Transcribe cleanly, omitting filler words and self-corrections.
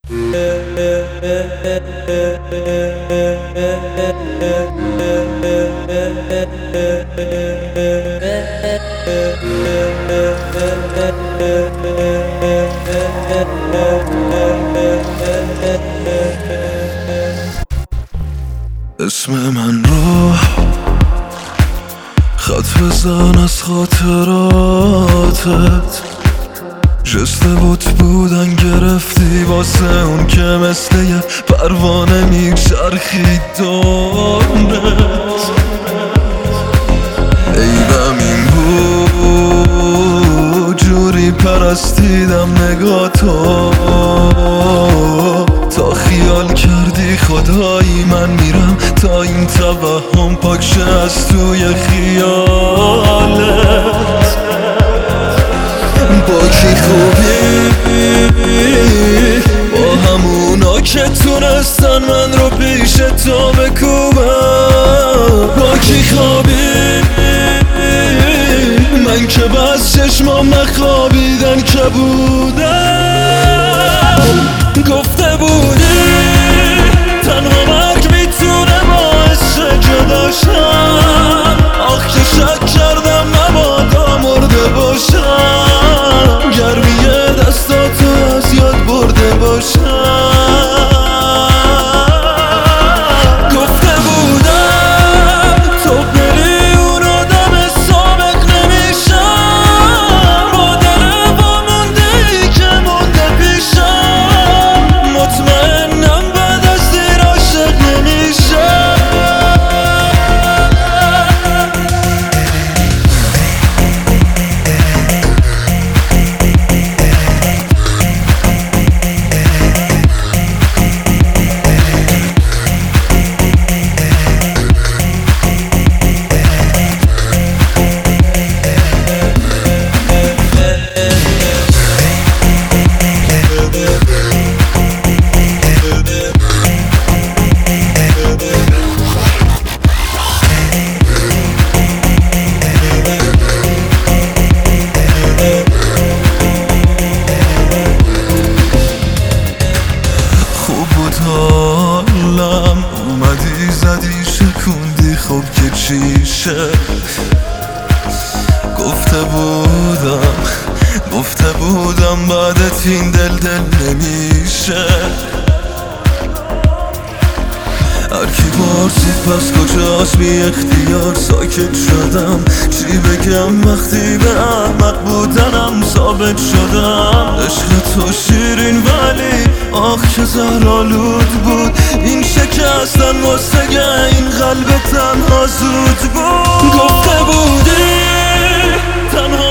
اسم من رو خط بزن از خاطراتت، جست بودن گرفتی واسه اون که مثل یه پروانه میچرخید دورت. عیبم این بود جوری پرستیدم نگاتو، تا خیال کردی خدایی من میرم تا این توهم پاک شه از توی خیالت. با کی خوبی با همونا که تونستن من رو پیش تو بکوبم. با کی خوابی من که بس چشمام نخوابیدن که بودم. گفته بودی تنها مرگ میتونه باعث جداشم، آخ که شک کردم مبادا مرده باشم، گرمی دستاتو از یاد برده باشم. گفته بودم تو بری اونو دم سابق نمیشم، با دل وامونده ای که مونده پیشم، مطمئنم بعد از دیر عاشق نمیشم. حالم اومدی زدی شکوندی، خب که چیشه. گفته بودم بعدت این دل نمیشه. هر کی پرسید پس کجاست بی اختیار ساکت شدم، چی بگم وقتی به احمق بودنم ثابت شدم. عشق تو شیرین ولی آخ که زهرآلود بود، این شکستن واسه این قلب تنها زود بود. گفته بودی تنها